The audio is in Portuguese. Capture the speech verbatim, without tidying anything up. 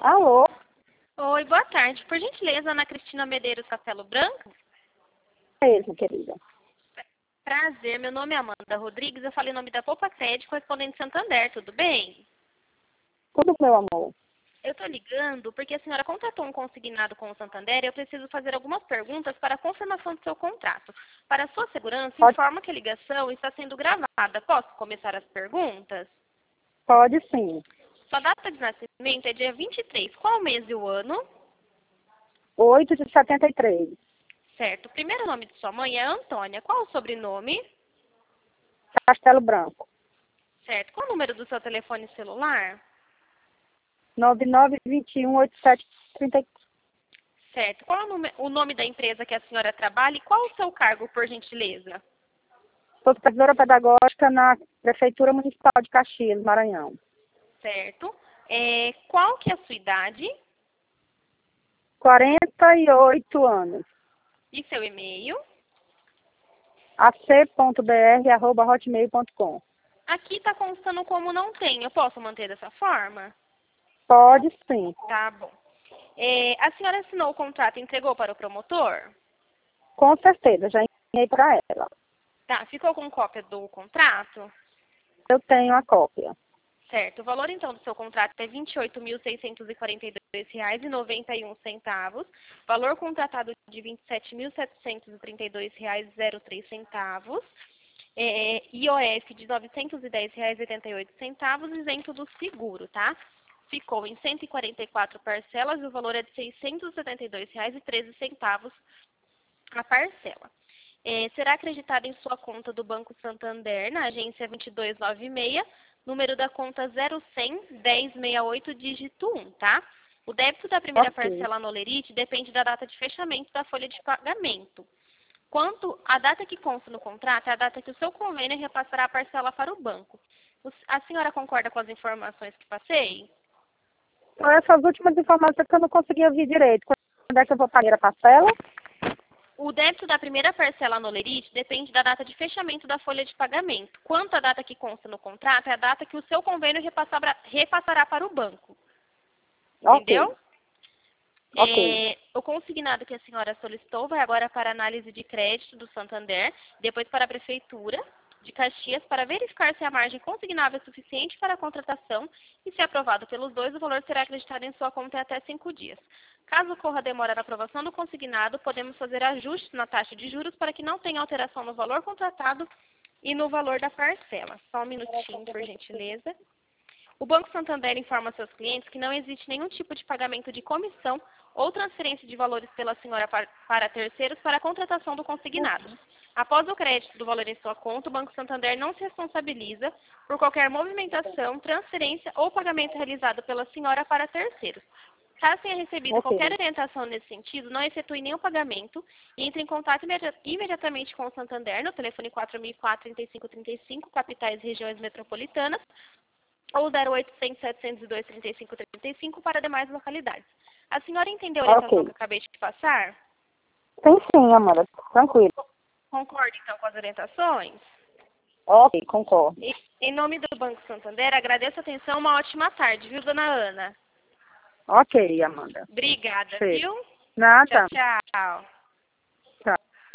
Alô? Oi, boa tarde. Por gentileza, Ana Cristina Medeiros Castelo Branco? Mesmo, querida. Prazer, meu nome é Amanda Rodrigues, eu falei em nome da Poupa Crédito, correspondente Santander, tudo bem? Tudo, meu amor. Eu estou ligando porque a senhora contratou um consignado com o Santander e eu preciso fazer algumas perguntas para a confirmação do seu contrato. Para sua segurança, Pode, informa que a ligação está sendo gravada. Posso começar as perguntas? pode sim. Sua data de nascimento é dia vinte e três. Qual o mês e o ano? oito de setenta e três. Certo. O primeiro nome de sua mãe é Antônia. Qual o sobrenome? Castelo Branco. Certo. Qual o número do seu telefone celular? nove nove dois um oito sete três quatro. Certo. Qual é o nome, o nome da empresa que a senhora trabalha e qual o seu cargo, por gentileza? Sou supervisora pedagógica na Prefeitura Municipal de Caxias, Maranhão. Certo. É, qual que é a sua idade quarenta e oito anos. e seu e-mail? a c ponto b r arroba hotmail ponto com. Aqui está constando como não tem. Eu posso manter dessa forma? Pode sim. Tá bom. É, a senhora assinou o contrato e entregou para o promotor? Com certeza, já enviei para ela. Tá. Ficou com cópia do contrato? Eu tenho a cópia. Certo. O valor, então, do seu contrato é vinte e oito mil seiscentos e quarenta e dois reais e noventa e um centavos. Valor contratado de vinte e sete mil setecentos e trinta e dois reais e zero três centavos. É, I O F de novecentos e dez reais e oitenta e oito centavos, isento do seguro, tá? Ficou em cento e quarenta e quatro parcelas e o valor é de seiscentos e setenta e dois reais e treze centavos a parcela. É, será acreditado em sua conta do Banco Santander, na agência vinte e dois noventa e seis, número da conta zero cem, dez sessenta e oito, dígito um, tá? O débito da primeira Ok. parcela no Olerite depende da data de fechamento da folha de pagamento. Quanto à data que consta no contrato, é a data que o seu convênio repassará a parcela para o banco. O- A senhora concorda com as informações que passei? Então, essas últimas informações que eu não consegui ouvir direito. Quando é que eu vou pagar a parcela? O débito da primeira parcela no Olerite depende da data de fechamento da folha de pagamento. Quanto à data que consta no contrato, é a data que o seu convênio repassará, repassará para o banco. Entendeu? Ok. Ok. É, o consignado que a senhora solicitou vai agora para a análise de crédito do Santander, depois para a Prefeitura de Caxias, para verificar se a margem consignável é suficiente para a contratação e, se aprovado pelos dois, o valor será acreditado em sua conta em até cinco dias. Caso ocorra demora na aprovação do consignado, podemos fazer ajustes na taxa de juros para que não tenha alteração no valor contratado e no valor da parcela. Só um minutinho, por gentileza. O Banco Santander informa seus clientes que não existe nenhum tipo de pagamento de comissão ou transferência de valores pela senhora par- para terceiros para a contratação do consignado. Após o crédito do valor em sua conta, o Banco Santander não se responsabiliza por qualquer movimentação, transferência ou pagamento realizado pela senhora para terceiros. Caso tenha recebido Ok. qualquer orientação nesse sentido, não efetue nenhum pagamento e entre em contato imedi- imediatamente com o Santander no telefone quatro mil e quatro, trinta e cinco trinta e cinco, capitais e regiões metropolitanas, ou zero oitocentos, setecentos e dois, trinta e cinco trinta e cinco para demais localidades. A senhora entendeu a orientação Ok. que eu acabei de passar? Tem sim, Amanda. Tranquilo. Concorda, então, com as orientações? Ok, concordo. E, em nome do Banco Santander, agradeço a atenção. Uma ótima tarde, viu, dona Ana? Ok, Amanda. Obrigada, Sei. viu? Tchau, Nada. tchau.